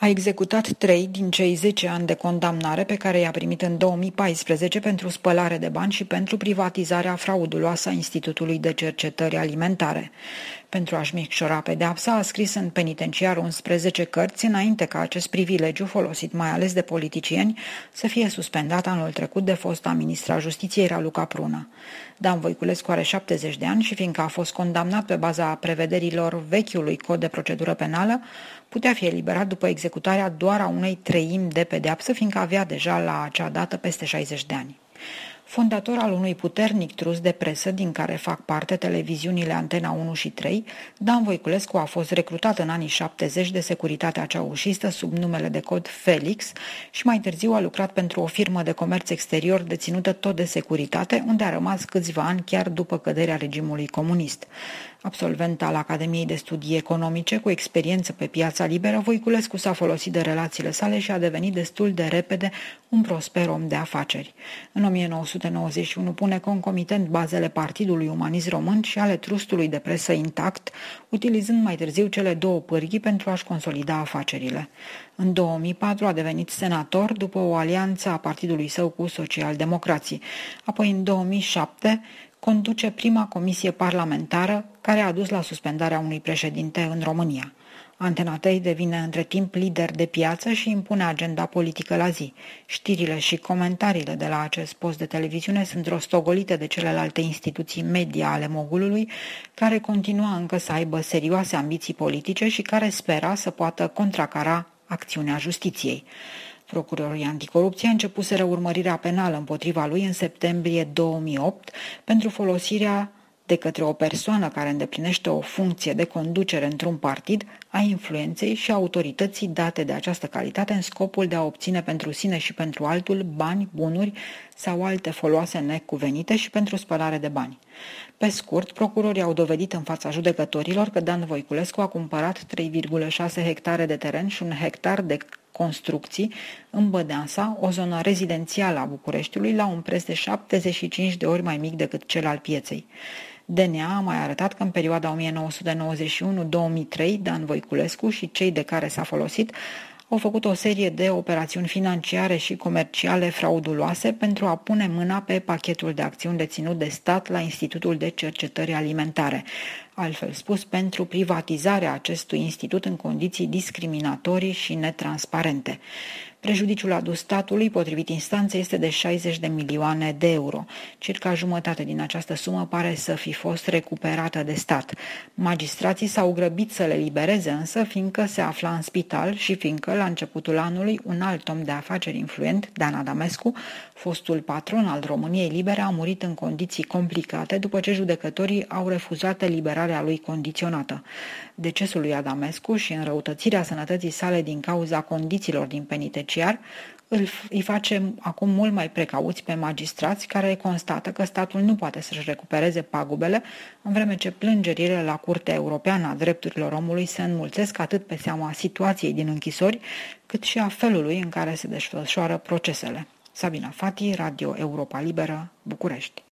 A executat 3 din cei 10 ani de condamnare pe care i-a primit în 2014 pentru spălare de bani și pentru privatizarea frauduloasă a Institutului de Cercetări Alimentare. Pentru a-și micșora pedeapsa, a scris în penitenciar 11 cărți înainte ca acest privilegiu, folosit mai ales de politicieni, să fie suspendat anul trecut de fosta ministra Justiției Raluca Prună. Dan Voiculescu are 70 de ani și fiindcă a fost condamnat pe baza prevederilor vechiului cod de procedură penală, putea fi eliberat după executarea doar a unei treimi de pedeapsă, fiindcă avea deja la acea dată peste 60 de ani. Fondator al unui puternic trust de presă din care fac parte televiziunile Antena 1 și 3, Dan Voiculescu a fost recrutat în anii 70 de securitatea ceaușistă sub numele de cod Felix și mai târziu a lucrat pentru o firmă de comerț exterior deținută tot de securitate, unde a rămas câțiva ani chiar după căderea regimului comunist. Absolvent al Academiei de Studii Economice cu experiență pe piața liberă, Voiculescu s-a folosit de relațiile sale și a devenit destul de repede un prosper om de afaceri. În 1991 pune concomitent bazele Partidului Umanist Român și ale trustului de presă Intact, utilizând mai târziu cele două pârghii pentru a-și consolida afacerile. În 2004 a devenit senator după o alianță a partidului său cu socialdemocrații. Apoi, în 2007, conduce prima comisie parlamentară care a dus la suspendarea unui președinte în România. Antena 3 devine între timp lider de piață și impune agenda politică la zi. Știrile și comentariile de la acest post de televiziune sunt rostogolite de celelalte instituții media ale mogulului, care continua încă să aibă serioase ambiții politice și care spera să poată contracara acțiunea justiției. Procurorii anticorupție începuseră urmărirea penală împotriva lui în septembrie 2008 pentru folosirea de către o persoană care îndeplinește o funcție de conducere într-un partid a influenței și autorității date de această calitate în scopul de a obține pentru sine și pentru altul bani, bunuri sau alte foloase necuvenite și pentru spălare de bani. Pe scurt, procurorii au dovedit în fața judecătorilor că Dan Voiculescu a cumpărat 3,6 hectare de teren și 1 hectar de construcții în Bădeansa, o zonă rezidențială a Bucureștiului, la un preț de 75 de ori mai mic decât cel al pieței. DNA a mai arătat că în perioada 1991-2003, Dan Voiculescu și cei de care s-a folosit au făcut o serie de operațiuni financiare și comerciale frauduloase pentru a pune mâna pe pachetul de acțiuni deținut de stat la Institutul de Cercetări Alimentare, altfel spus pentru privatizarea acestui institut în condiții discriminatorii și netransparente. Prejudiciul adus statului, potrivit instanței, este de 60 de milioane de euro. Circa jumătate din această sumă pare să fi fost recuperată de stat. Magistrații s-au grăbit să le libereze însă, fiindcă se afla în spital și fiindcă, la începutul anului, un alt om de afaceri influent, Dan Adamescu, fostul patron al României Libere, a murit în condiții complicate după ce judecătorii au refuzat eliberarea lui condiționată. Decesul lui Adamescu și înrăutățirea sănătății sale din cauza condițiilor din penitenciar îi face acum mult mai precauți pe magistrați care constată că statul nu poate să-și recupereze pagubele, în vreme ce plângerile la Curtea Europeană a Drepturilor Omului se înmulțesc atât pe seama situației din închisori, cât și a felului în care se desfășoară procesele. Sabina Fati, Radio Europa Liberă, București.